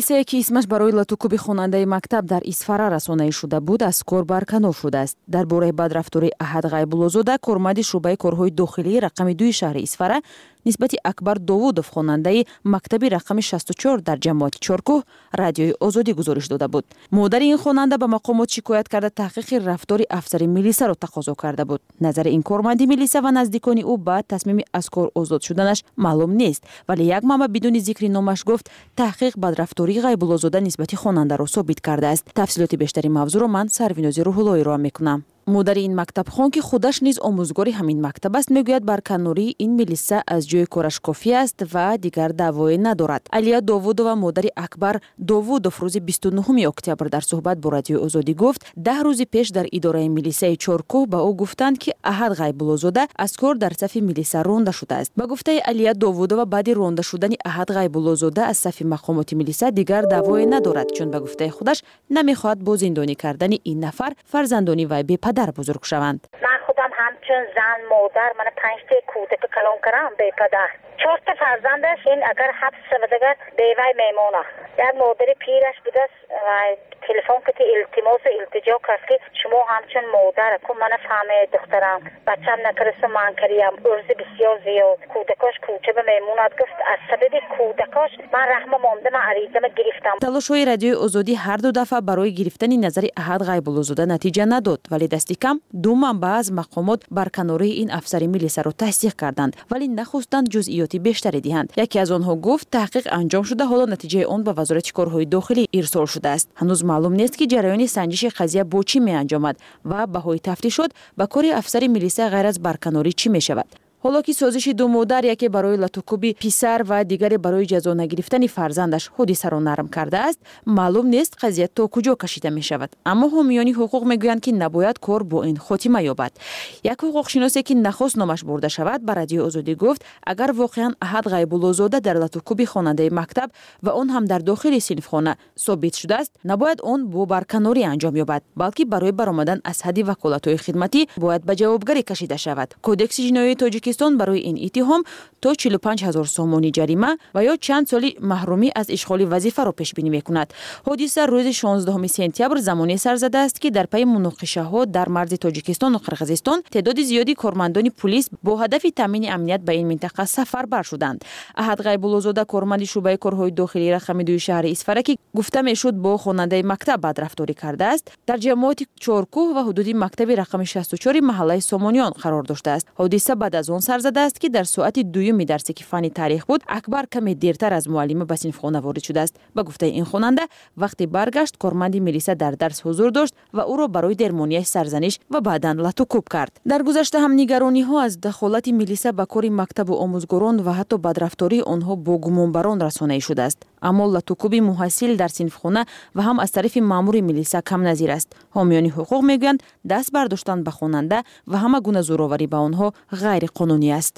милисае ки исмаш барои латукуби хонандаи мактаб дар Исфара расонаӣ шуда буд, аз кор барканор шудааст. Дар бораи бадрафтории Аҳад Ғайбуллозода, корманди шӯъбаи корҳои дохилии рақами 2 шаҳри Исфара нисбати Акбар Довудов, хонандаи мактаби рақами 64 дар ҷамоати Чоркӯҳ, радиои Озодӣ гузориш дода буд. модари ин хонанда ба мақомот шикоят карда таҳқиқи рафтори афсари милисаро тақозо карда буд. назари ин корманди милиса ва наздикони ӯ ба тасмими аз кор озод шуданаш маълум нест, вале як манбаъ бидуни зикри номаш гуфт таҳқиқ бадрафтории Ғайбуллозода нисбати хонандаро собит кардааст. тафсилоти бештари мавзӯъро ман Сарвинози Рӯҳуллоҳӣ роа мекунам. модари ин мактабхон ки худаш низ омӯзгори ҳамин мактаб аст, мегӯяд барканории ин милиса аз ҷои кораш кофӣ аст ва дигар даъвое надорад. Алия Довудова, модари Акбар Довудов, рӯзи 29 октябр дар суҳбат бо радиои Озодӣ гуфт, 10 рӯзи пеш дар идораи милисаи Чоркӯҳ ба ӯ гуфтанд ки Аҳад Ғайбуллозода аз кор дар сафи милиса ронда шудааст. ба гуфтаи Алия Довудова, баъди ронда шудани Аҳад Ғайбуллозода аз сафи мақомоти милиса дигар даъвое надорад, чун ба гуфтаи худаш намехоҳад бо зиндонӣ кардани ин нафар фарзандони вай бепадар бузург шаванд. من خودم همچون زن مادر من 5 تا کودک کلام کردم به پدر 4 تا فرزندش این اگر حبس شود اگر بیوه میمونه یک مادر پیرش بوده و تلفن که التماس التجا کرد که شما همچون مادر کن من فهمه دخترم بچم نکرسه من کریم ارز بسیار زیاد کودکاش کوچه به میموند گفت از سبب کودکاش من رحمه مانده من عریضه گرفتم. талошҳои радиои Озодӣ ҳар ду дафъа барои гирифтани назари Аҳад Ғайбуллозода натиҷа надод, вале дасти кам 2 манбаъ аз мақомот барканории ин афсари милисаро тасдиқ карданд, вале нахостанд ҷузъиёти бештаре диҳанд. яке аз онҳо гуфт таҳқиқ анҷом шуда, ҳоло натиҷаи он ба вазорати корҳои дохилӣ ирсол шудааст. ҳанӯз маълум нест ки ҷараёни санҷиши қазия бо чӣ меанҷомад ва баҳои тафтишот ба кори афсари милиса ғайр аз барканорӣ чӣ мешавад. ҳоло ки созиши ду модар, яке барои латукуби писар ва дигаре барои ҷазо нагирифтани фарзандаш ҳодисаро нарм кардааст, маълум нест қазия то куҷо кашида мешавад. аммо ҳомиёни ҳуқуқ мегӯянд ки набояд кор бо ин хотима ёбад. як ҳуқуқшиносе ки нахост номаш бурда шавад ба радиои Озодӣ гуфт, агар воқеан Аҳад Ғайбуллозода дар латукуби хонандаи мактаб ва он ҳам дар дохили синфхона собит шудааст, набояд он бо барканорӣ анҷом ёбад, балки барои баромадан аз ҳадди ваколатҳои хидматӣ бояд ба ҷавобгарӣ кашида шавад. кодекси ҷиноии Тоҷикистон барои ин иттиҳом то 45 000 сомони ҷарима ва ё чанд соли маҳрумӣ аз ишғоли вазифаро пешбинӣ мекунад. ҳодиса рӯзи 16 сентябр замоне сар задааст ки дар пайи муноқишаҳо дар марзи Тоҷикистону Қирғизистон теъдоди зиёди кормандони пулис бо ҳадафи таъмини амният ба ин минтақа сафарбар шуданд. Аҳад Ғайбуллозода, корманди шӯъбаи корҳои дохилии рақами 2 шаҳри Исфара, ки гуфта мешуд бо хонандаи мактаб бадрафторӣ кардааст, дар ҷамоати Чоркӯҳ ва ҳудуди мактаби рақами 64 маҳаллаи Сомониён қарор доштааст. ҳодиса баъд аз он сар задааст ки дар соати 2 дарсе ки фанни таърих буд, Акбар каме дертар аз муаллима ба синфхона ворид шудааст. ба гуфтаи ин хонанда, вақти баргашт, корманди милиса дар дарс ҳузур дошт ва ӯро барои дермонияш сарзаниш ва баъдан латукуб кард. дар гузашта ҳам нигарониҳо аз дахолати милиса ба кори мактабу омӯзгорон ва ҳатто бадрафтории онҳо бо гумонбарон расонаӣ шудааст. аммо латукуби муҳассил дар синфхона ва ҳам аз тарафи маъмури милиса камназир аст. ҳомиёни ҳуқуқ мегӯянд даст бардоштан ба хонанда ва ҳама гуна зӯроварӣ ба онҳо ғайриқонунӣ аст.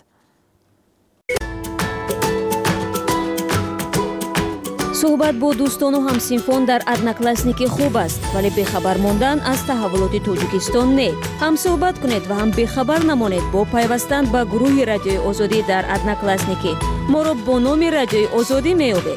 суҳбат бо дӯстону ҳамсинфон дар одноклассники хуб аст, вале бехабар мондан аз таҳаввулоти Тоҷикистон не. ҳам суҳбат кунед ва ҳам бехабар намонед бо пайвастан ба гурӯҳи радиои Озодӣ дар одноклассники. моро бо номи радиои Озодӣ меёбед.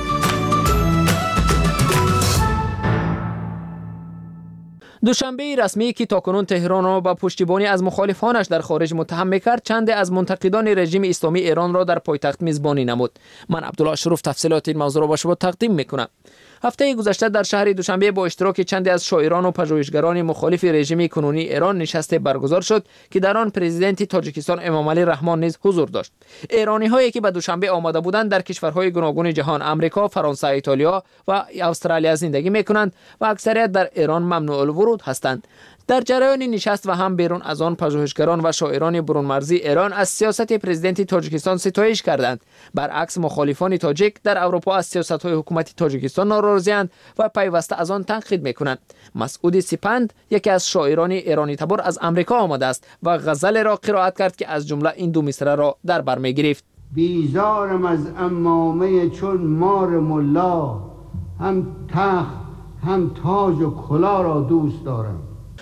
душанбеи расмӣ ки токунун теҳронро ба пуштибонӣ аз мухолифонаш дар хориҷ муттаҳам мекард, чанде аз мунтақидони режими исломии Эронро дар пойтахт мизбонӣ намуд. ман Абдулло Ашуруф тафсилоти ин мавзӯъро ба шумо тақдим мекунам. ҳафтаи гузашта дар шаҳри Душанбе бо иштироки чанде аз шоирону пажӯҳишгарони мухолифи режими кунунии Эрон нишасте баргузор шуд, ки дар он президенти Тоҷикистон Эмомалӣ Раҳмон низ ҳузур дошт. эрониҳое ки ба Душанбе омада буданд дар кишварҳои гуногуни ҷаҳон Амрико, Фаронса, Итолиё ва Австралия зиндагӣ мекунанд ва аксарият дар Эрон мамнуъулвуруд ҳастанд. дар ҷараёни нишаст ва ҳам берун аз он пажӯҳишгарон ва шоирони бурунмарзии Эрон аз сиёсати президенти Тоҷикистон ситоиш карданд. баръакс мухолифони тоҷик дар Аврупо аз сиёсатҳои ҳукумати Тоҷикистон норозианд ва пайваста аз он танқид мекунанд. Масъуди Сипанд, яке аз шоирони эронитабор, аз Амрико омадааст ва ғазалеро қироат кард ки аз ҷумла ин ду мисраро дар бар мегирифт. بیزارم از عمامه چون مار ملا هم تخت هم تاج و کلا را دوست دارم.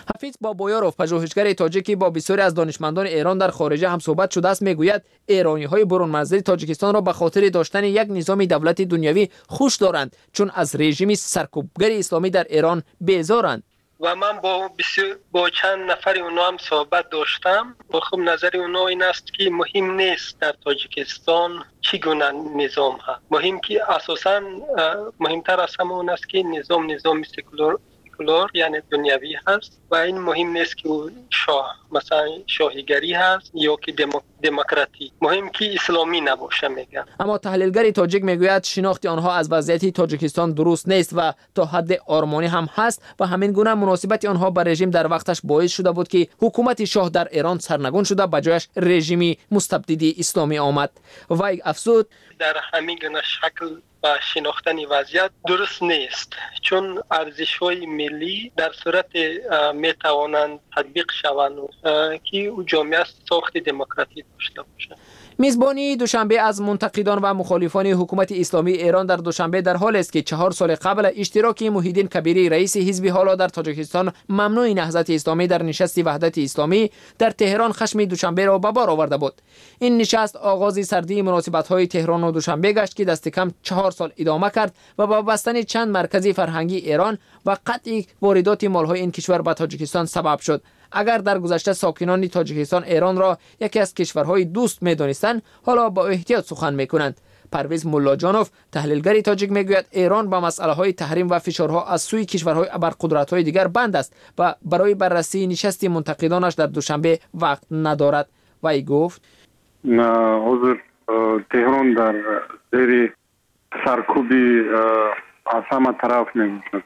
حفیظ بابایاروف پژوهشگر تاجیکی با بسیاری از دانشمندان ایران در خارجه هم صحبت شده است. میگوید ایرانی‌های برون مرزی تاجیکستان را به خاطر داشتن یک نظام دولت دنیوی خوش دارند، چون از رژیم سرکوبگر اسلامی در ایران بیزارند. و من با چند نفر اونا هم صحبت داشتم و خب نظر اونا این است که مهم نیست در تاجیکستان چگونه نظام هست. مهم که اساساً مهمتر از همه اون است که نظام سکولار یعنی دنیوی هست و این مهم نیست که شاه مثلا شاهیگری هست یا که دموکراتی، مهم که اسلامی نباشه میگن. اما تحلیلگر تاجیک میگوید شناخت آنها از وضعیت تاجیکستان درست نیست و تا حد آرمانی هم هست و همین گونه مناسبت آنها با رژیم در وقتش باعث شده بود که حکومت شاه در ایران سرنگون شده، به جایش رژیمی مستبدی اسلامی آمد. و افزود در همین گونه شکل و شناختن وضعیت درست نیست، چون ارزش‌های ملی در صورت میتوانند تطبیق شوند که او جامعه ساخت دموکراتی داشته باشد. میزبانی دوشنبه از منتقدان و مخالفان حکومت اسلامی ایران در دوشنبه در حال است که 4 سال قبل اشتراک محیدین کبیری رئیس حزب حالا در تاجیکستان ممنوع نهضت اسلامی در نشست وحدت اسلامی در تهران خشم دوشنبه را به بار آورده بود. این نشست آغاز سردی مناسبت‌های تهران و دوشنبه گشت که دست کم 4 سال ادامه کرد و با بستن چند مرکز فرهنگی ایران و قطع واردات مال‌های این کشور به تاجیکستان سبب شد. اگر در گذشته ساکنان تاجیکستان ایران را یکی از کشورهای دوست می‌دانستند، حالا با احتیاط سخن می‌کنند. پرویز مولاجانوف تحلیلگر تاجیک میگوید ایران با مسئله‌های تحریم و فشارها از سوی کشورهای ابرقدرت‌های دیگر بند است و برای بررسی نشست منتقدانش در دوشنبه وقت ندارد. وی گفت حضور تهران در زیر سرکوبی از همه طرف میگوید،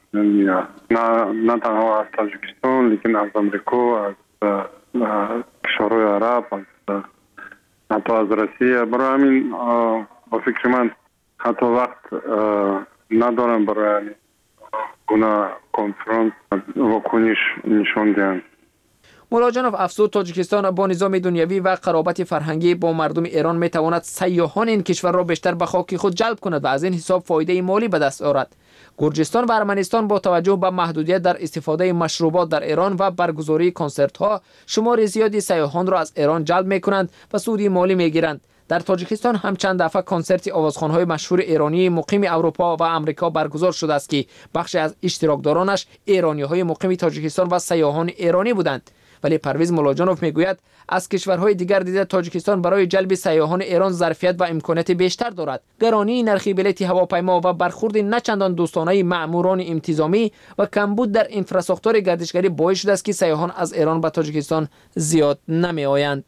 نه تنها از تاجیکستان لیکن از امریکا، از کشورهای عرب، از حتی از روسیه. برای همین با فکر من حتی وقت ندارم برای گونه کنفرانس واکنش نشان دهند. مولاجانوف افزود تاجیکستان با نظام دنیوی و قرابت فرهنگی با مردم ایران میتواند سیاحان این کشور را بیشتر به خاک خود جلب کند و از این حساب فایده مالی به دست آورد. گرجستان و ارمنستان با توجه به محدودیت در استفاده مشروبات در ایران و برگزاری کنسرت ها شمار زیادی سیاحان را از ایران جلب میکنند و سود مالی میگیرند. در تاجیکستان هم چند دفعه کنسرت آوازخوان‌های مشهور ایرانی مقیم اروپا و امریکا برگزار شده است که بخشی از اشتراکدارانش ایرانی‌های مقیم تاجیکستان و سیاحان ایرانی بودند. ولی پرویز مولاجانوف میگوید از کشورهای دیگر دیده تاجیکستان برای جلب سیاحان ایران ظرفیت و امکانات بیشتر دارد. گرانی نرخ بلیط هواپیما و برخورد نچندان دوستانه مأموران انتظامی و کمبود در انفراستراکچور گردشگری باعث شده است که سیاحان از ایران به تاجیکستان زیاد نمیآیند.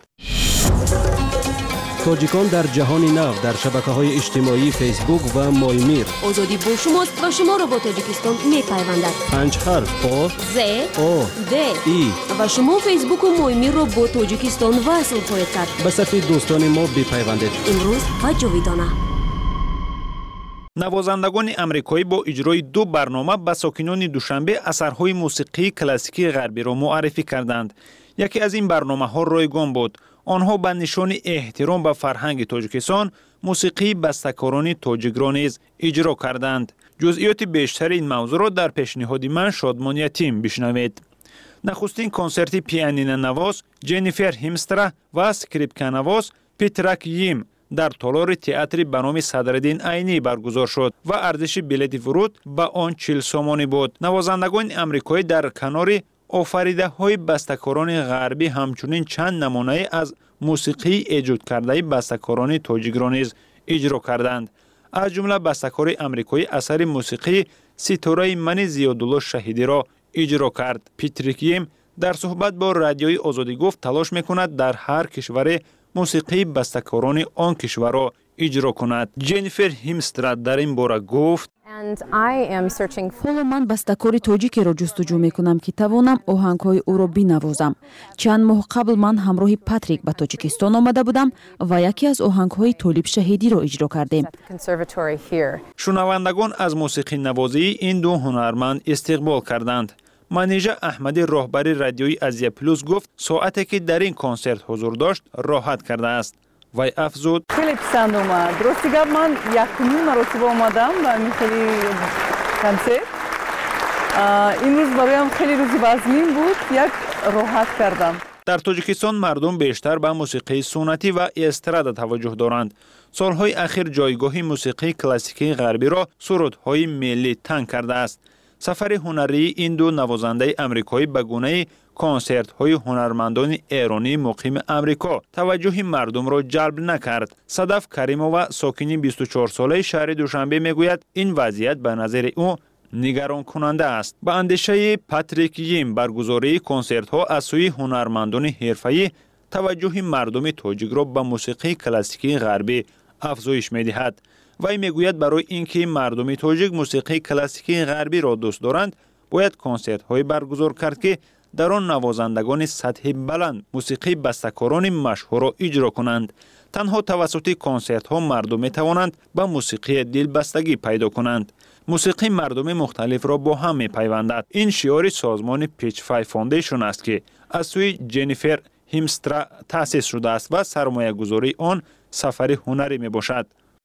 تاجیکان در جهان نو در شبکه‌های اجتماعی فیسبوک و مایمیر. آزادی با شماست و شما را با تاجیکستان می‌پیوندد. 5 حرف آ ز او د ای و شما فیسبوک و مایمیر را با تاجیکستان وصل خواهید کرد. به صف دوستان ما بپیوندید. امروز و جاویدانه. نوازندگان امریکایی با اجرای 2 برنامه به ساکنان دوشنبه اثرهای موسیقی کلاسیکی غربی را معرفی کردند. یکی از این برنامه‌ها رایگان بود. آنها به نشان احترام به فرهنگ تاجیکستان موسیقی بسته‌کاران تاجیک را نیز اجرا کردند. جزئیات بیشتر این موضوع را در پیشنهاد من شادمان یتیم بشنوید. نخستین کنسرت پیانین نواز جنیفر هیمسترا و اسکریپک نواز پیتراک ییم در تالار تئاتر به نام صدرالدین عینی برگزار شد و ارزش بلیط ورود به آن 40 سومانی بود. نوازندگان امریکایی در کنار آفریده های بسته‌کاران غربی همچنین چند نمونه از موسیقی ایجاد کرده بسته‌کاران تاجیک را نیز اجرا کردند. از جمله بسته‌کار امریکایی اثر موسیقی ستاره من زیادالله شهیدی را اجرا کرد. پیتریک ییم در صحبت با رادیوی آزادی گفت تلاش میکند در هر کشور موسیقی بسته‌کاران آن کشور را اجرا کند. جنیفر هیمسترا در این باره گفت حالا من بسته‌کار تاجیکی را جستجو میکنم که توانم آهنگ‌های او را بنوازم. چند ماه قبل من همراه پاتریک به تاجیکستان آمده بودم و یکی از آهنگ‌های طالب شهیدی را اجرا کردیم. شنوندگان از موسیقی نوازی این 2 هنرمند استقبال کردند. منیژه احمدی راهبر رادیوی ازیا پلوس گفت ساعتی که در این کنسرت حضور داشت راحت کرده است. وی افزود خیلی پسند اومد. درستی گفت من یکمین مرتبه آمدم و این خیلی کنسرت امروز برایم خیلی روز وزمین بود، یک راحت کردم. در تاجیکستان مردم بیشتر به موسیقی سنتی و استرادا توجه دارند. سالهای اخیر جایگاه موسیقی کلاسیکی غربی را سرودهای ملی تنگ کرده است. سفر هنری این دو نوازنده آمریکایی به گونه کنسرت‌های هنرمندان ایرانی مقیم آمریکا توجه مردم را جلب نکرد. صدف کریمووا ساکن 24 ساله شهر دوشنبه میگوید این وضعیت به نظر او نگران کننده است. با اندیشه پاتریک ییم برگزاری کنسرت ها از سوی هنرمندان حرفه‌ای توجه مردم تاجیک را به موسیقی کلاسیکی غربی افزایش می‌دهد. وی میگوید برای اینکه مردم تاجیک موسیقی کلاسیکی غربی را دوست دارند باید کنسرت های برگزار کرد که در آن نوازندگان سطح بلند موسیقی بسته‌کاران مشهور را اجرا کنند. تنها توسط کنسرت ها مردم می توانند به موسیقی دلبستگی پیدا کنند. موسیقی مردم مختلف را با هم می پیوندد. این شعار سازمان پیچ فای فاندیشن است که از سوی جنیفر هیمسترا تأسیس شده است و سرمایه گذاری آن سفر هنری می باشد.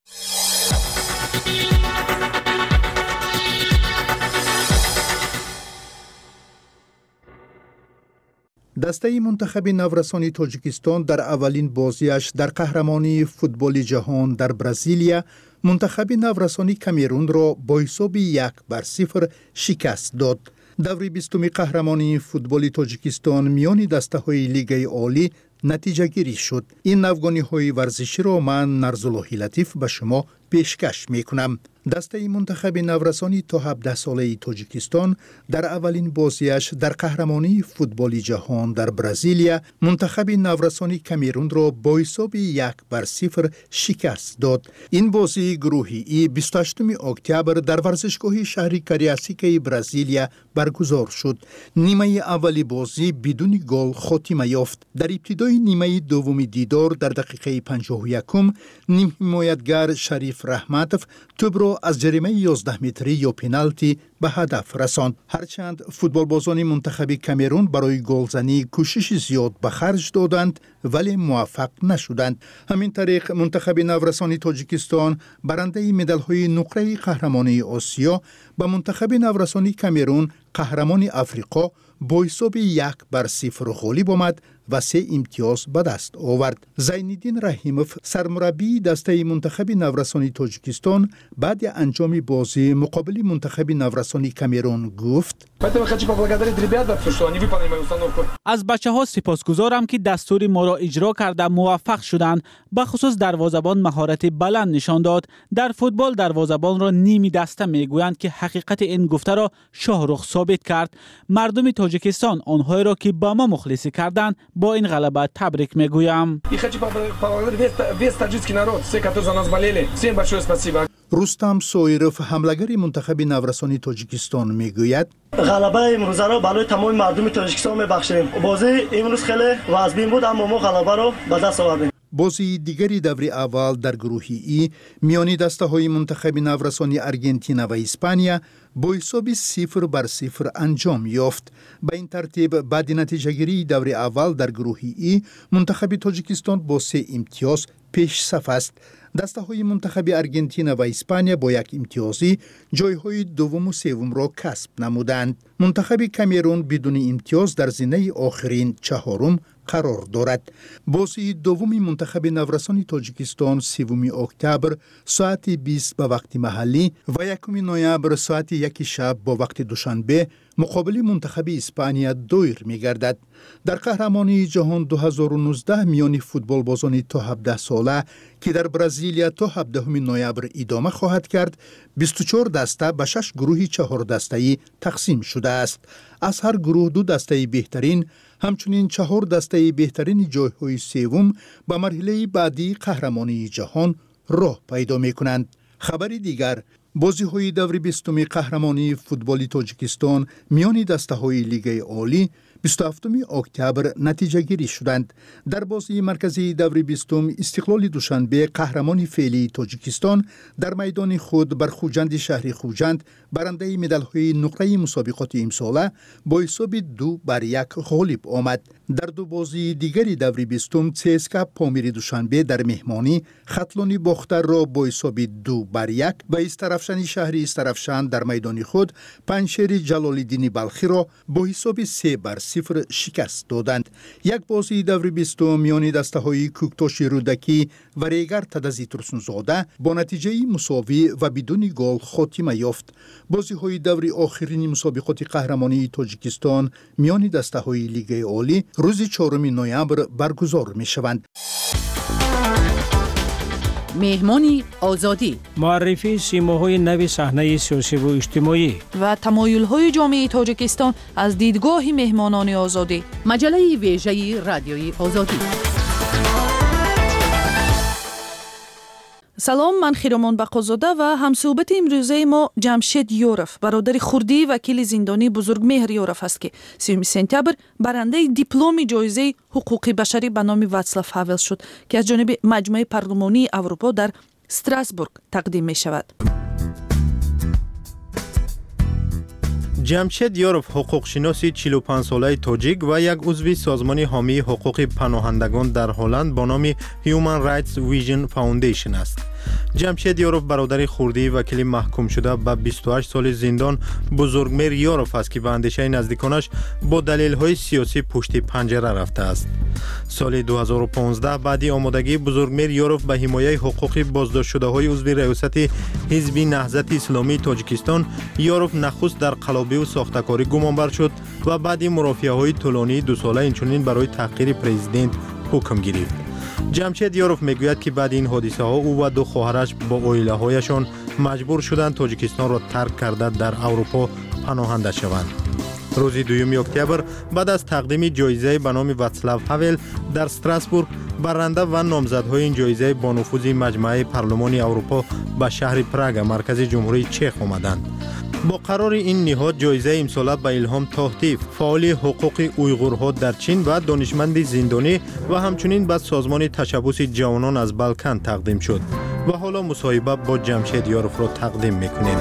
دسته منتخب نورسانی تاجیکستان در اولین بازیش در قهرمانی فوتبال جهان در برزیلیا منتخب نورسانی کامرون را با حساب 1-0 شکست داد. دور 20 قهرمانی فوتبال تاجیکستان میان دسته های لیگ عالی نتیجه گیری شد. این نوگانی های ورزشی را من نرزالله لطیف به شما پیشکش می کنم. دسته منتخب نورسانی تا 17 ساله تاجیکستان در اولین بازیش در قهرمانی فوتبال جهان در برزیلیا منتخب نورسانی کامرون را با حساب 1-0 شکست داد. این بازی گروهی 28 اکتبر در ورزشگاه شهر کاریاسیکا برزیلیا برگزار شد. نیمه اولی بازی بدون گل خاتمه یافت. در ابتدای نیمه دوم دیدار در دقیقه 51 نیم حمایتگر شریف رحمتوف توپ را از جریمه 11 متری یا پنالتی به هدف رساند. هرچند فوتبالبازان منتخب کامرون برای گلزنی کوشش زیاد به خرج دادند ولی موفق نشدند. همین طریق منتخب نورسانی تاجیکستان برنده مدال‌های نقره قهرمانی آسیا به منتخب نورسانی کامرون قهرمان افریقا با حساب 1-0 غالب آمد و 3 امتیاز به دست آورد. زینالدین رحیموف سرمربی دسته منتخب نورسانی تاجیکستان بعد انجام بازی مقابل منتخب نورسانی کامرون گفت: از بچه‌ها سپاسگزارم که دستور ما را اجرا کرده موفق شدند. به خصوص دروازه‌بان مهارت بلند نشان داد. در فوتبال دروازه‌بان را نیمی دسته میگویند که حقیقت این گفته را شاهرخ ثابت کرد. مردم تاجیکستان آنها را که با ما مخلصی کردند با این غلبه تبریک میگویم. رستم سویروف حملگر منتخب نورسانی تاجیکستان میگوید: غلبه امروز را برای تمام مردم تاجیکستان میبخشیم. بازی امروز خیلی وزبین بود اما ما غلبه را به دست آوردیم. بازی دیگری دور اول در گروه ای میانی دسته های منتخب نورسانی ارژانتین و اسپانیا با حساب 0-0 انجام یافت. به این ترتیب بعد نتیجه گیری دور اول در گروه ای منتخب تاجیکستان با 3 امتیاز پیش صف است. دسته های منتخب ارژانتین و اسپانیا با 1 امتیازی جای های دوم و سوم را کسب نمودند. منتخب کامرون بدون امتیاز در زینه آخرین چهارم قرار دارد. بازی دوم منتخب نورسانی تاجیکستان 3 اکتبر ساعت 20 به وقت محلی و 1 نوامبر ساعت 1 شب با وقت دوشنبه مقابل منتخب اسپانیا دایر می‌گردد. در قهرمانی جهان 2019 میان فوتبالبازان تا 17 ساله که در برزیلیا تا 17 نوامبر ادامه خواهد کرد 24 دسته به 6 گروه 4 دسته‌ای تقسیم شده است. از هر گروه 2 دسته بهترین همچنین 4 دسته بهترین جایهای سوم به مرحله بعدی قهرمانی جهان راه پیدا می‌کنند. خبر دیگر بازی های دور 20 قهرمانی فوتبال تاجیکستان میان دسته های لیگ عالی 27 اکتبر نتیجه گیری شدند. در بازی مرکزی دور 20 استقلال دوشنبه قهرمان فعلی تاجیکستان در میدان خود بر خوجند شهر خوجند برنده مدال‌های نقره مسابقات امساله با حساب 2-1 غالب آمد. در دو بازی دیگری دور 20 CSKA پامیر دوشنبه در مهمانی خطلانی باختر را با حساب 2-1 و استرفشن شهر استرفشن در میدان خود پنشیر جلال‌الدین بلخی را با حساب 3-0 شکست دادند. یک بازی دور 20 میان دسته‌های کوکتاش رودکی و ریگر تدزی ترسونزاده با نتیجه مساوی و بدون گل خاتمه یافت. بازی‌های دور آخرین مسابقات قهرمانی تاجیکستان میان دسته‌های لیگ عالی روز 4 نوامبر برگزار می‌شوند. مهمانی آزادی، معرفی سیماهای نو صحنه سیاسی و اجتماعی و تمایل‌های جامعه تاجیکستان از دیدگاه مهمانان آزادی. مجله ویژه رادیوی آزادی. سلام، من خیرامان بقازاده و همصحبت امروزه ما جمشید یورف برادر خردی وکیل زندانی بزرگمهر یورف است که 30 سپتامبر برنده دیپلم جایزه حقوق بشری به نام واتسلاو هاول شد که از جانب مجمع پارلمانی اروپا در استراسبورگ تقدیم می شود. جمشید یورف حقوقشناسی 45 ساله تاجیک و یک عضو سازمان حامی حقوق پناهندگان در هلند با نام Human Rights Vision Foundation است. جمشید یورف برادر خردی وکیل محکوم شده به 28 سال زندان بزرگمهر یورف است که به اندیشه نزدیکانش با دلیل‌های سیاسی پشت پنجره رفته است. سال 2015 بعد آمادگی بزرگمهر یورف به حمایت حقوق بازداشت شده‌های عضو ریاست حزب نهضت اسلامی تاجیکستان، یورف نخست در قلابی و ساختکاری گمانبر شد و بعد مرافعه‌های طولانی 2 ساله اینچنین برای تحقیر پرزیدنت حکم گرفت. جمشید یورف میگوید که بعد این حادثه ها او و 2 خواهرش با عائله هایشان مجبور شدند تاجیکستان را ترک کرده در اروپا پناهنده شوند. روز 2 اکتبر بعد از تقدیم جایزه به نام واتسلاو هاول در استراسبورگ برنده و نامزدهای این جایزه با نفوذ مجمع پارلمان اروپا به شهر پراگ مرکز جمهوری چک آمدند. با قرار این نهاد جایزه امساله به الهام تاهتیف فعال حقوق اویغورها در چین و دانشمند زندانی و همچنین به سازمان تشبث جوانان از بالکان تقدیم شد و حالا مصاحبه با جمشید یورف را تقدیم میکنیم.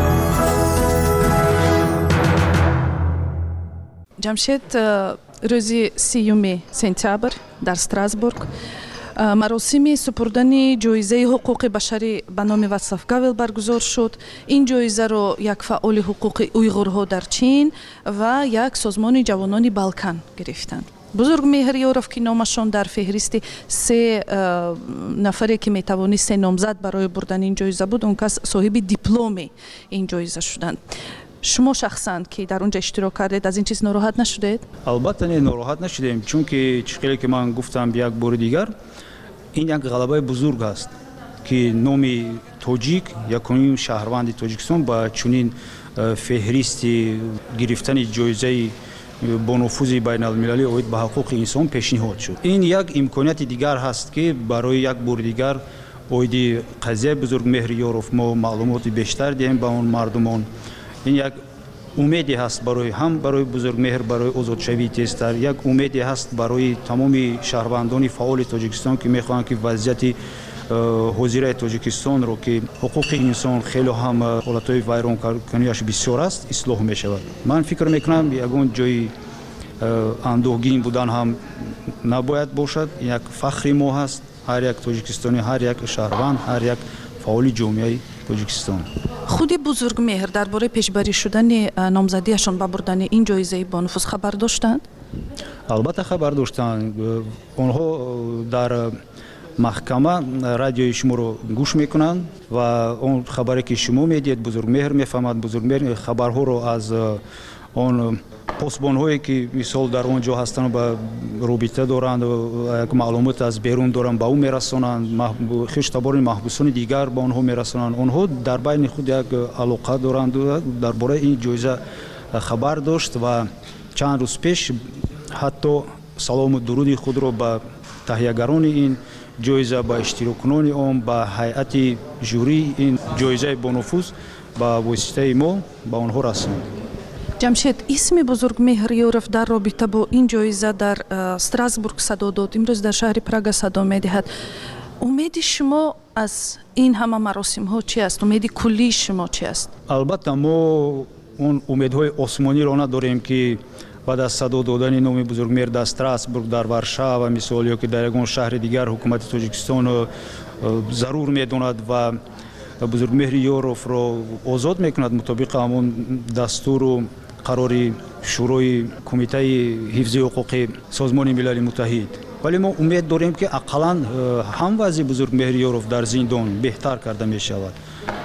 جمشید، روز 30 سپتامبر در استراسبورگ مراسم سپردن جایزه حقوق بشری به نام واتسلاو هاول برگزار شد. این جایزه را یک فعال حقوق اویغورها در چین و یک سازمان جوانان بالکان گرفتند. بزرگمهر یورف که نامشان در فهرست 3 نفری که میتوانست نامزد برای بردن این جایزه بود، اون کس صاحب دیپلم این جایزه شدند. شما شخصا که در اونجا اشتراک کردید از این چیز ناراحت نشدید؟ البته ناراحت نشدیم، چون که چیزی که من گفتم یک بار دیگر، این یک غلبه بزرگ است که نام تاجیک یکمین شهروند تاجیکستان با چنین فهرست گرفتن جایزه با نفوذ بین المللی اوید به حقوق انسان پیشنهاد شد. این یک امکانیت دیگر هست که برای یک بار دیگر اوید قضیه بزرگمهر یورف ما معلومات بیشتر دهیم به اون مردمان. این یک امیدی هست برای هم برای بزرگمهر، برای آزادشوی تیزتر، یک امیدی هست برای تمام شهروندان فعال تاجیکستان که میخواهند که وضعیت حاضر تاجیکستان رو که حقوق انسان خیلی هم حالتهای ویران کنیش بسیار است اصلاح می شود. من فکر میکنم یگان جای اندوهگین بودن هم نباید باشد. یک فخر ما هست، هر یک تاجیکستانی، هر یک شهروند، هر یک فعال جامعه تاجیکستان. خود بزرگمهر درباره پیشبری شدن نامزدیشان به بردن این جایزه با نفوذ خبر داشتند؟ البته خبر داشتند. آنها در محکمه رادیوی شما رو گوش میکنند و اون خبری که شما میدید بزرگمهر میفهمد. بزرگمهر خبرها رو از اون پاسبان هایی که مثال در اونجا هستند به رابطه دارند و یک معلومات از بیرون دارند به اون میرسانند. خویشتبان محبوسان دیگر به آنها میرسانند. آنها در بین خود یک علاقه دارند درباره این جایزه خبر داشت و چند روز پیش حتی سلام و درود خود را به تهیه‌گران این جایزه، به اشتراکنان آن، به هیئت جوری این جایزه با نفوذ با واسطه ما به آنها رساند. ҷамшед, исми бузургмеҳр Ёров дар робита бо ин ҷоиза дар Страсбург садо дод, имрӯз дар шаҳри Прага садо медиҳад. умеди шумо аз ин ҳама маросимҳо чи аст? умеди куллии шумо чи аст? албатта мо он умедҳои осмониро надорем ки баъд аз садо додани номи бузургмеҳр дар Страсбург, дар Варшава мисол ё ки дар ягон шаҳри дигар ҳукумати Тоҷикистон зарур медонад ва бузургмеҳри Ёровро озод мекунад мутобиқи ҳамон дастуру қарори шӯрои кумитаи ҳифзи ҳуқуқи созмони милали муттаҳид. вале мо умед дорем ки ақаллан ҳам вазъи бузургмеҳри Ёров дар зиндон беҳтар карда мешавад.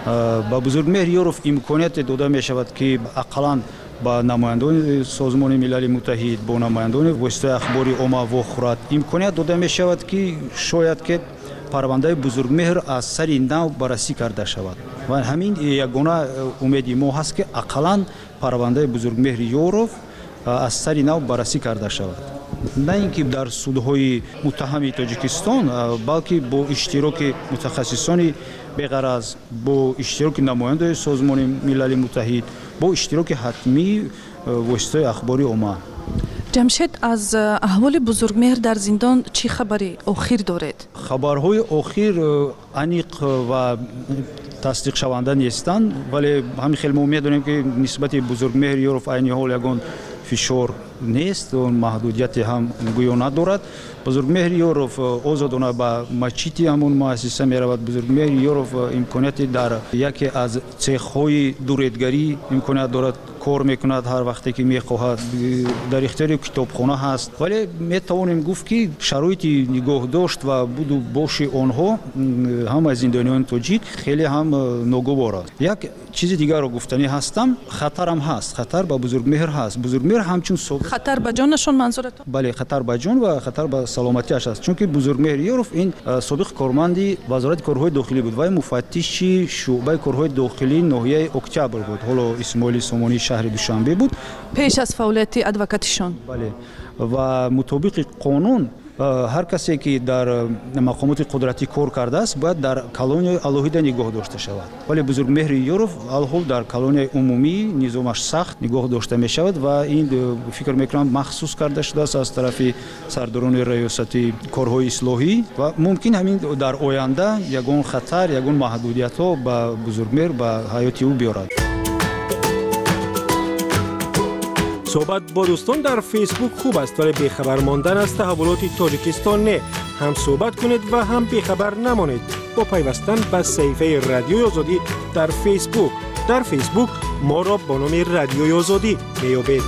ба бузургмеҳри Ёров имконияте дода мешавад ки ақаллан ба намояндони созмони милали муттаҳид, бо намояндони воситаи ахбори омма вохӯрад имконият дода мешавад ки шояд ки парвандаи бузургмеҳр аз сари нав баррасӣ карда шавад. ва ҳамин ягона умеди мо ҳаст ки ақаллан парвандаи бузургмеҳри Ёров аз сари нав баррасӣ карда шавад. на ин ки дар судҳои муттаҳами Тоҷикистон, балки бо иштироки мутахассисони беғараз, бо иштироки намояндони созмони милали муттаҳид, бо иштироки ҳатмии воситаи ахбори омма. ҷамшед, аз аҳволи бузургмеҳр дар зиндон чӣ хабари охир доред? хабарҳои охир аниқ ва тасдиқшаванда нестанд, вале ҳамин хеле мо медонем ки нисбати бузургмеҳри Ёров айни ҳол ягон фишор нест, он маҳдудияте ҳам гӯё надорад. бузургмеҳри Ёров озодона ба мачити ҳамон муассиса меравад. бузургмеҳри Ёров имконияти дар яке аз цехҳои дуретгарӣ имконият дорад, кор мекунад ҳар вақте ки мехоҳад, дар ихтиёри китобхона ҳаст. вале метавонем гуфт ки шароити нигоҳдошт ва буду боши онҳо ҳамаи зиндониёни тоҷик хеле ҳам ногувор аст. як чизи дигарро гуфтанӣ ҳастам, хатарам ҳаст, хатар ба бузургмеҳр ҳаст. бузургмеҳр ҳамчун хатар ба ҷонашон манзуратон? бале, хатар ба ҷон ва хатар ба саломатиаш аст, чунки бузургмеҳри Ёров ин собиқ корманди вазорати корҳои дохилӣ буд. вай муфаттиши шуъбаи корҳои дохилии ноҳияи Октябр буд, ҳоло Исмоили Сомонии шаҳри Душанбе буд пеш аз фаъолияти адвокатишон. бале, ва мутобиқи қонун ҳар касе ки дар мақомоти қудратӣ кор кардааст бояд дар колонияи алоҳида нигоҳ дошта шавад. вале бузургмеҳри Ёров алҳол дар колонияи умумӣ низомаш сахт нигоҳ дошта мешавад ва ин фикр мекунам махсус карда шудааст аз тарафи сардорони раёсати корҳои ислоҳӣ ва мумкин ҳамин дар оянда ягон хатар, ягон маҳдудиятҳо ба бузургмеҳр ба ҳаёти ӯ биёрад. صحبت با دوستان در فیسبوک خوب است ولی بیخبر ماندن از تحولات تاجیکستان نه. هم صحبت کنید و هم بیخبر نمانید با پیوستن به صفحه رادیوی آزادی در فیسبوک. در فیسبوک ما را با نام رادیوی آزادی میابید.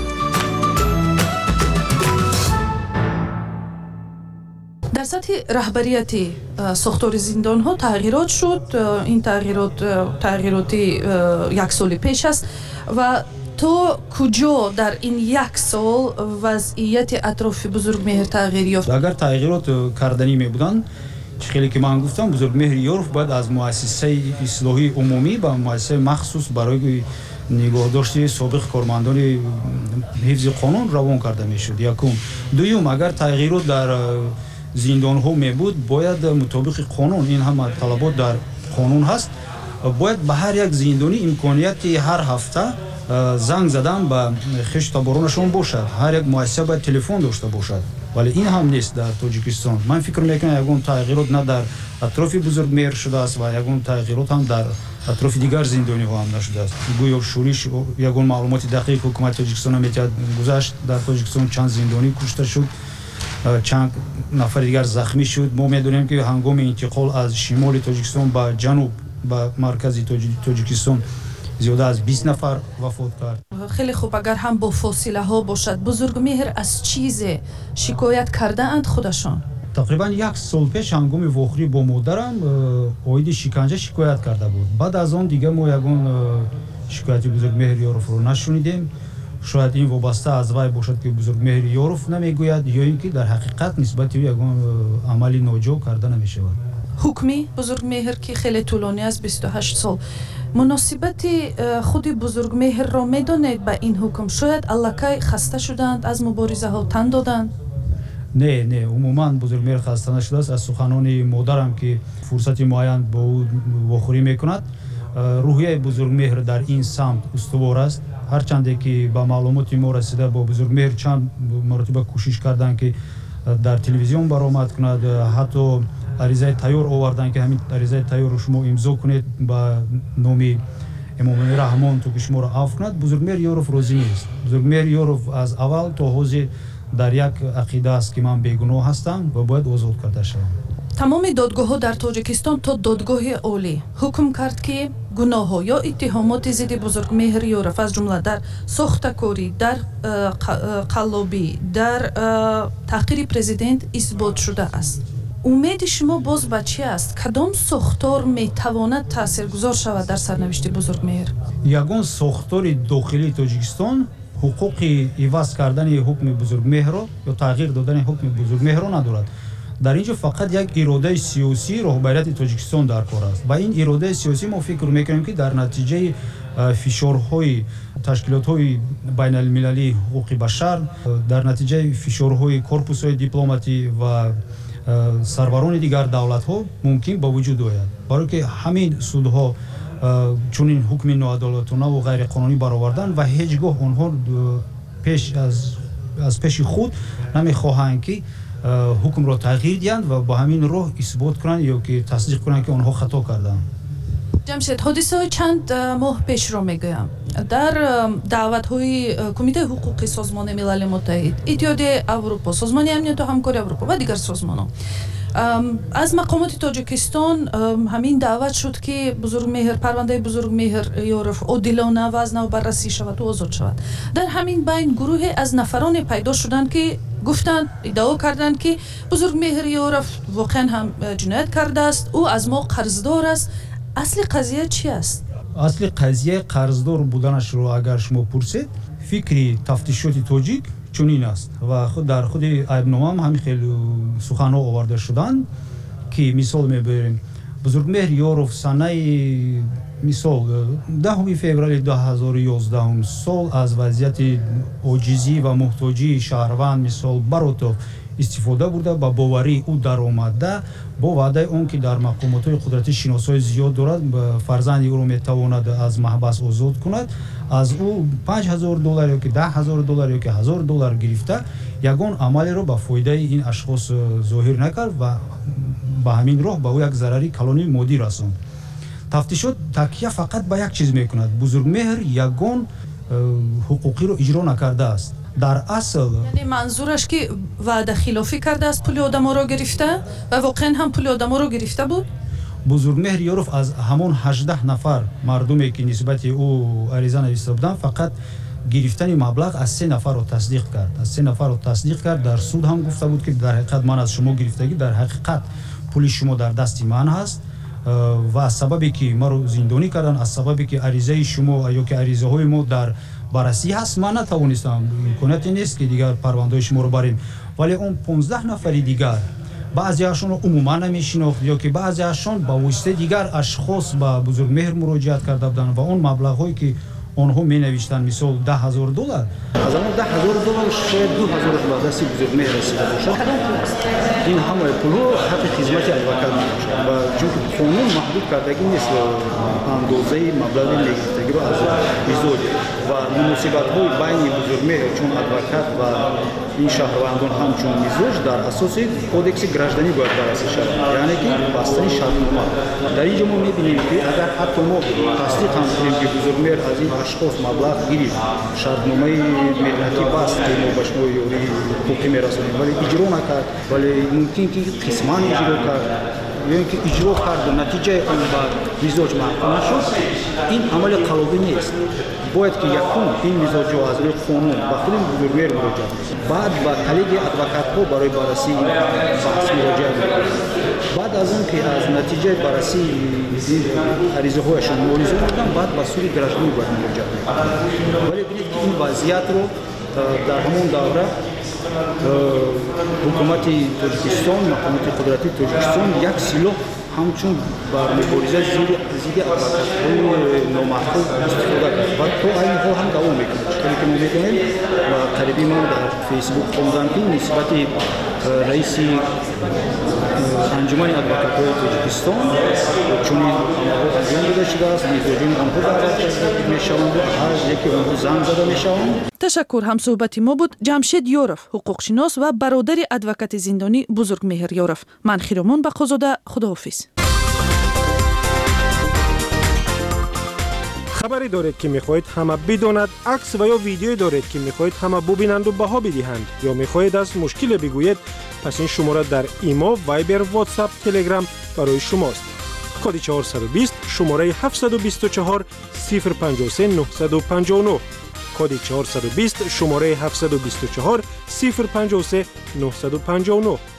در سطح رهبریتی ساختار زندان ها تغییرات شد. این تغییرات یک سال پیش است و تو کجا در این یک سال وضعیت اطراف بزرگمهر تغییر یافت؟ اگر تغییرات کردنی می بودند، خیلی که من گفتم بزرگمهر یورف باید از مؤسسه اصلاحی عمومی به مؤسسه مخصوص برای نگهداشت سابق کارمندان حفظ قانون روان کرده می شد. یکم. دوم، اگر تغییرات در زندان ها می بود باید مطابق قانون، این همه طلبات در قانون هست، باید به هر یک زندانی امکانیت هر هفته زنگ زدن به خشت تبارونشون باشد. هر یک مؤسسه باید تلفن داشته باشد. ولی این هم نیست در تاجیکستان. من فکر میکنم یگان تغییرات نه در اطراف بزرگمهر شده است و یگان تغییرات هم در اطراف دیگر زندانی ها هم نشده است. گویا شورش یگان معلومات دقیق حکومت تاجیکستان میتواند گذشت در تاجیکستان چند زندانی کشته شد، چند نفر دیگر زخمی شد. ما میدونیم که هنگام انتقال از شمال تاجیکستان به جنوب به مرکز تاجیکستان زیاده از 20 نفر وفات کرد. خیلی خوب، اگر هم با فاصله ها باشد، بزرگمهر از چیز شکایت کرده اند خودشان؟ تقریبا یک سال پیش هنگام واخوری با مادرم عاید شکنجه شکایت کرده بود. بعد از آن دیگه ما یگان شکایتی بزرگمهر یورف رو نشنیدیم. شاید این وابسته از وی باشد که بزرگمهر یورف نمیگوید یا اینکه در حقیقت نسبت او یگان عملی ناجا کرده نمیشود. حکمی بزرگمهر که خیلی طولانی است، 28 سال، مناسبت خود بزرگمهر را میدانید به این حکم؟ شاید الکی خسته شدند از مبارزه ها، تن دادند؟ نه عموما بزرگمهر خسته نشده است. از سخنان مادرم که فرصت معین با او واخوری میکند، روحیه بزرگمهر در این سمت استوار است. ҳарчанде ки ба маълумоти мо расида бо бузургмеҳр чанд маротиба кӯшиш карданд ки дар телевизион баромад кунад, ҳатто аризаи тайёр овардан ки ҳамин аризаи тайёрро шумо имзо кунед ба номи эмомалӣ раҳмон то ки шуморо афв кунад. Бузургмеҳр Ёров розӣ нест. Бузургмеҳр Ёров аз аввал то ҳозир дар як ақида аст ки ман бегуноҳ ҳастам ва бояд озод карда шавам. тамоми додгоҳҳо дар тоҷикистон то додгоҳи олӣ ҳукм кард ки гуноҳҳо ё иттиҳомоти зидди Бузургмеҳр Ёров аз ҷумла дар сохтакорӣ, дар қаллобӣ, дар таҳқири президент исбот шуда аст. умеди шумо боз ба чи аст? Кадом сохтор метавонад таъсиргузор шавад дар сарнавишти Бузургмеҳр? ягон сохтори дохилии Тоҷикистон ҳуқуқи иваз кардани ҳукми Бузургмеҳрро ё тағйир додани ҳукми Бузургмеҳрро надорад. дар инҷо фақат як иродаи сиёсии роҳбарияти Тоҷикистон дар кор аст ва ин иродаи сиёсӣ мо фикр мекунем ки дар натиҷаи фишорҳои ташкилотҳои байналмилалии ҳуқуқи башар, дар натиҷаи фишорҳои корпусҳои дипломатӣ ва сарварони дигар давлатҳо мумкин ба вуҷуд ояд. барое ки ҳамин судҳо чунин ҳукми ноадолатонаву ғайриқонунӣ баровардан ва ҳеҷ гоҳ онҳо аз пеши худ намехоҳанд ки ҳукмро тағйир диҳанд ва ба ҳамин роҳ исбот кунанд ё ки тасдиқ кунанд ки онҳо хато карданд. ҷамшед, ҳодисаҳои чанд моҳ пешро мегӯям. Дар даъватҳои Кумитаи ҳуқуқи Созмони Милали Муттаҳид, Иттиҳодияи Аврупо, Созмони Амнияту ҳамкории Аврупо ва дигар созмонҳо аз мақомоти Тоҷикистон ҳамин даъват шуд ки Бузургмеҳр, парвандаи Бузургмеҳр Ёров одилона ва аз нав баррасӣ шавад ва озод шавад. Дар ҳамин байн гурӯҳе аз нафароне пайдо шуданд ки гуфтанд, иддао карданд ки Бузургмеҳр Ёров воқеан ҳам ҷиноят кардааст, ӯ аз мо қарздор аст. асли қазия чи аст? асли қазияи қарздор буданашро агар шумо пурсед, фикри тафтишоти тоҷик чунин аст ва дар худи айбномаам ҳамин хеле суханҳо оварда шуданд ки мисол мебарем. Бузургмеҳр Ёров санаи мисол 10 феврали 2011 сол аз вазъияти оҷизӣ ва муҳтоҷии шаҳрванд мисол Баротов истифода бурда ба боварии ӯ даромада бо ваъдаи он ки дар мақомотҳои қудратӣ шиносои зиёд дорад, фарзанди ӯро метавонад аз маҳбас озод кунад, аз ӯ $5000 ё ки $10000 ё ки $1000 гирифта ягон амалеро ба фоидаи ин ашхос зоҳир накард ва ба ҳамин роҳ ба ӯ як зарари калони моддӣ расонд. тафтишот такя фақат ба як чиз мекунад. Бузургмеҳр ягон ҳуқуқиро иҷро накардааст. дар асл яъне манзураш ки ваъдахилофӣ кардааст, пули одаморо гирифта ва воқеан ҳам пули одаморо гирифта буд. Бузургмеҳр Ёров аз ҳамон 18 нафар мардуме ки нисбати ӯ ариза нависта буданд фақат гирифтани маблағ аз 3 нафарро тасдиқ кард. аз 3 нафарро тасдиқ кард. дар суд ҳам гуфта буд ки дар ҳақиқат ман аз шумо гирифтагӣ, дар ҳақиқат пули шумо дар дасти ман ҳаст ва аз сабабе ки маро зиндонӣ карданд, аз сабабе ки аризаи шумо ё ки аризаҳои мо дар баррасӣ ҳаст, ман натавонистам, имконияте нест ки дигар парвандаҳои шуморо барем. вале он 15 нафари дигар, баъзеашонро умуман намешинохт ё ки баъзеашон ба воситаи дигар ашхос ба Бузургмеҳр муроҷиат карда буданд ва он маблағҳое ки онҳо менавиштанд мисол $10000, аз он $10000 шояд $2000 ба дасти Бузургмеҳр расида бошад. ин ҳамаи пулҳо ҳаққи хизмати адвокат мебошад ва чунки қонун маҳдуд кардагӣ нест андозаи маблағи мегирифтагиро аз мизоҷ ва муносибатҳои байни Бузургмеҳр чун адвокат ва ин шаҳрвандон ҳамчун мизоҷ дар асоси кодекси гражданӣ бояд баррасӣ шавад, яъне ки бастани шартнома. дар инҷо мо мебинем ки агар ҳатто мо тасдиқ ҳам кунем ки Бузургмеҳр аз ин ашхос маблағ гирифт, шартномаи меҳнатӣ баст ки мо ба шумо ёрии ҳуқуқӣ мерасонем, вале иҷро накард, вале мумкин ки қисман иҷро кард ё ин ки иҷро карду натиҷаи он ба мизоҷ маҳкум нашуд, ин амали қалобӣ нест. бояд ки якум ин мизоҷҳо аз рӯи қонун ба худи Бузургмеҳр муроҷиат, баъд ба коллегияи адвокатҳо барои баррасии баҳс муроҷиат мекунад. баъд аз он ки аз натиҷаи баррасии аризаҳояшон муолиза буданд, баъд ба суди гражданӣ бояд муроҷиат мекунад. вале бинед ки ин вазъиятро дар ҳамон давра ҳукумати Тоҷикистон, мақомоти қудратии Тоҷикистон як силоҳ ҳамчун бар мубориза зидди адвокатҳои номаҳкум истифода кард ва то айни ҳол ҳам давом мекунад. чунки ки мо медонем ва қариби ман дар фейсбук хондам ки нисбати раиси انجمن ادوکات‌های تاجیکستان چون انجام داده شده است میزوجین آنها دعوت میشوند هر یکی آنها زنگ زده میشوند. تشکر. همصحبتی ما بود جمشید یورف، حقوقشناس و برادر ادوکات زندانی بزرگمهر یورف. من خیرمان بقازاده، خداحافظ. خبری دارید که میخواهید همه بداند، عکس و یا ویدیویی دارید که میخواهید همه ببینند و بها بدهند یا میخواهید از مشکل بگویید، پس این شماره در ایما، وایبر، واتساپ، تلگرام برای شماست. کد 420 شماره 724 053 959 کد 420 شماره 724 053 959